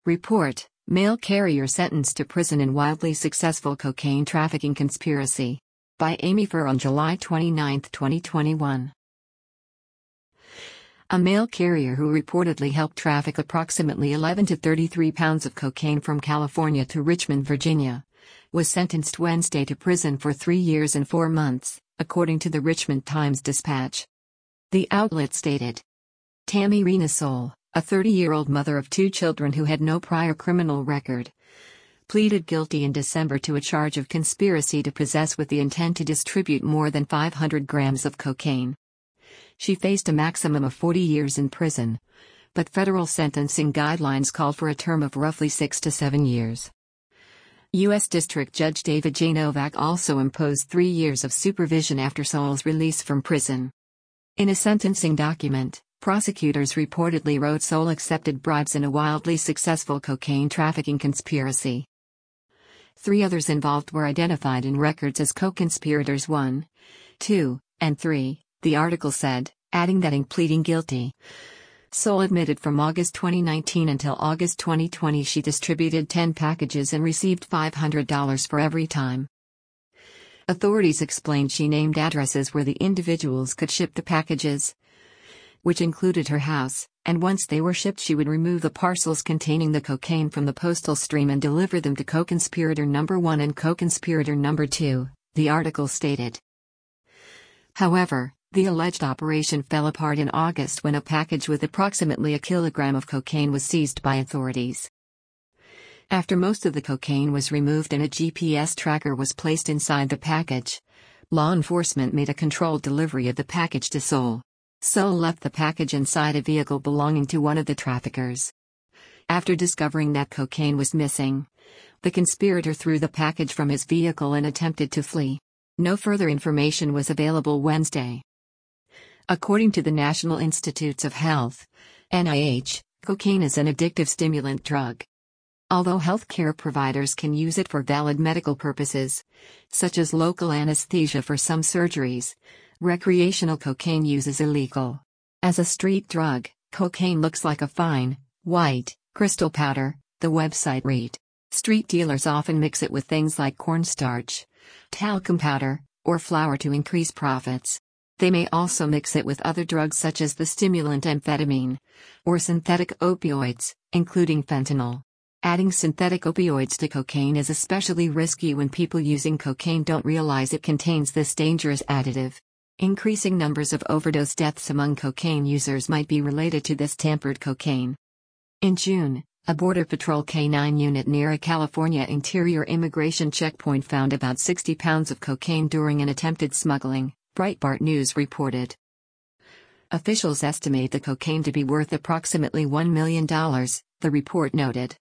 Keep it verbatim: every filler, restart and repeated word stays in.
Report: Mail carrier sentenced to prison in wildly successful cocaine trafficking conspiracy. By Amy Furr on July twenty-ninth, twenty twenty-one. A mail carrier who reportedly helped traffic approximately eleven to thirty-three pounds of cocaine from California to Richmond, Virginia, was sentenced Wednesday to prison for three years and four months, according to the Richmond Times-Dispatch. The outlet stated. Tammy Rena Soule, a thirty-year-old mother of two children who had no prior criminal record, pleaded guilty in December to a charge of conspiracy to possess with the intent to distribute more than five hundred grams of cocaine. She faced a maximum of forty years in prison, but federal sentencing guidelines called for a term of roughly six to seven years. U S District Judge David J. Novak also imposed three years of supervision after Soule's release from prison. In a sentencing document, prosecutors reportedly wrote Soule accepted bribes in a wildly successful cocaine trafficking conspiracy. Three others involved were identified in records as co-conspirators one, two, and three, the article said, adding that in pleading guilty, Soule admitted from August twenty nineteen until August twenty twenty she distributed ten packages and received five hundred dollars for every time. Authorities explained she named addresses where the individuals could ship the packages, which included her house, and once they were shipped she would remove the parcels containing the cocaine from the postal stream and deliver them to co-conspirator number one and co-conspirator number two, the article stated. However, the alleged operation fell apart in August when a package with approximately a kilogram of cocaine was seized by authorities. After most of the cocaine was removed and a G P S tracker was placed inside the package, law enforcement made a controlled delivery of the package to Soule. Soule left the package inside a vehicle belonging to one of the traffickers. After discovering that cocaine was missing, the conspirator threw the package from his vehicle and attempted to flee. No further information was available Wednesday. According to the National Institutes of Health, N I H, cocaine is an addictive stimulant drug. Although healthcare providers can use it for valid medical purposes, such as local anesthesia for some surgeries, recreational cocaine use is illegal. As a street drug, cocaine looks like a fine, white, crystal powder, the website read. Street dealers often mix it with things like cornstarch, talcum powder, or flour to increase profits. They may also mix it with other drugs such as the stimulant amphetamine, or synthetic opioids, including fentanyl. Adding synthetic opioids to cocaine is especially risky when people using cocaine don't realize it contains this dangerous additive. Increasing numbers of overdose deaths among cocaine users might be related to this tampered cocaine. In June, a Border Patrol K nine unit near a California interior immigration checkpoint found about sixty pounds of cocaine during an attempted smuggling, Breitbart News reported. Officials estimate the cocaine to be worth approximately one million dollars, the report noted.